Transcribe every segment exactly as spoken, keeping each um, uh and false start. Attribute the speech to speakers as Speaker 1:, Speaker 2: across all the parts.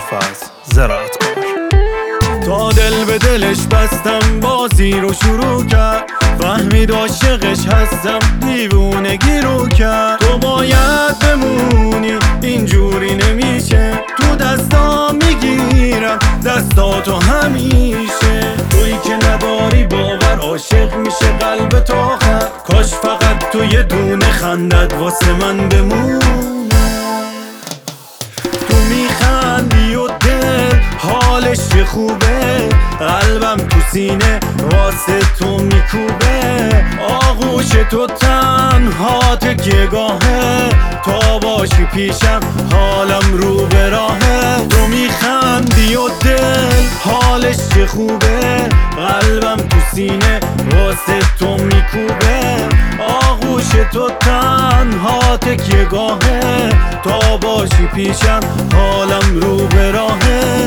Speaker 1: ابوالفضل زراعتکار.
Speaker 2: تا دل به دلش بستم بازی رو شروع کرد، فهمید عاشقش هستم دیوونگی رو کرد. تو باید بمونی اینجوری نمیشه، تو دستا میگیرم دستاتو همیشه. تویی که نداری باور عاشق میشه قلب تا آخر، کاش فقط تو یه دونه خندت واسه من بمونه. تو میخندی و دل حالش چه خوبه، قلبم تو سینه واسه تو میکوبه. آغوش تو تنها تکیه‌گاهه، تا باشی پیشم حالم رو به راهه. تو میخندی و دل حالش چه خوبه، قلبم تو سینه واسه تو میکوبه. آغوش تو تنها تکیه‌گاهه، تا باشی پیشم حالم رو به راهه.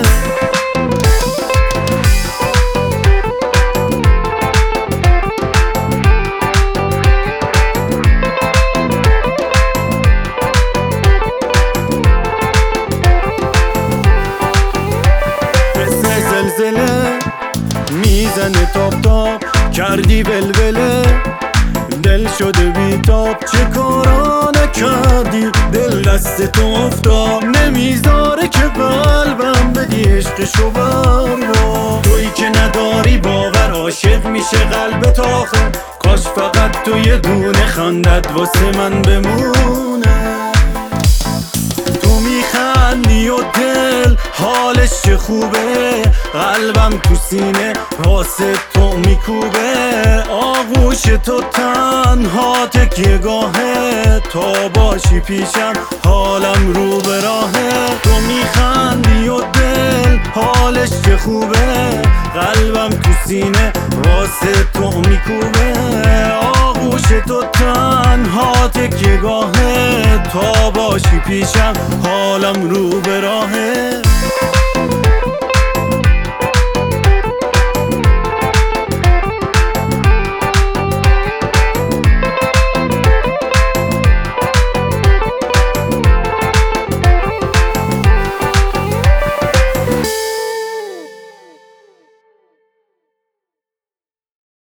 Speaker 2: زلزله میزنه تاپ تاپ، کردی ولوله دل شده بیتاب. چه کارا نکردی دل دست تو افتاد، نمیذاره که قلبم بدی عشقشو بروا. تویی که نداری باور عاشق میشه قلب تا آخر، کاش فقط تو یه دونه خندت واسه من بمونه. تو میخندی و دل حالش چه خوبه، قلبم تو سینه واسه تو میکوبه. آغوش تو تنها تکیه‌گاهه، تا باشی پیشم حالم رو به راهه. تو میخندی و دل حالش چه خوبه، قلبم تو سینه واسه تو میکوبه. آغوش تو تنها تکیه‌گاهه، تا باشی پیشم حالم رو به راهه.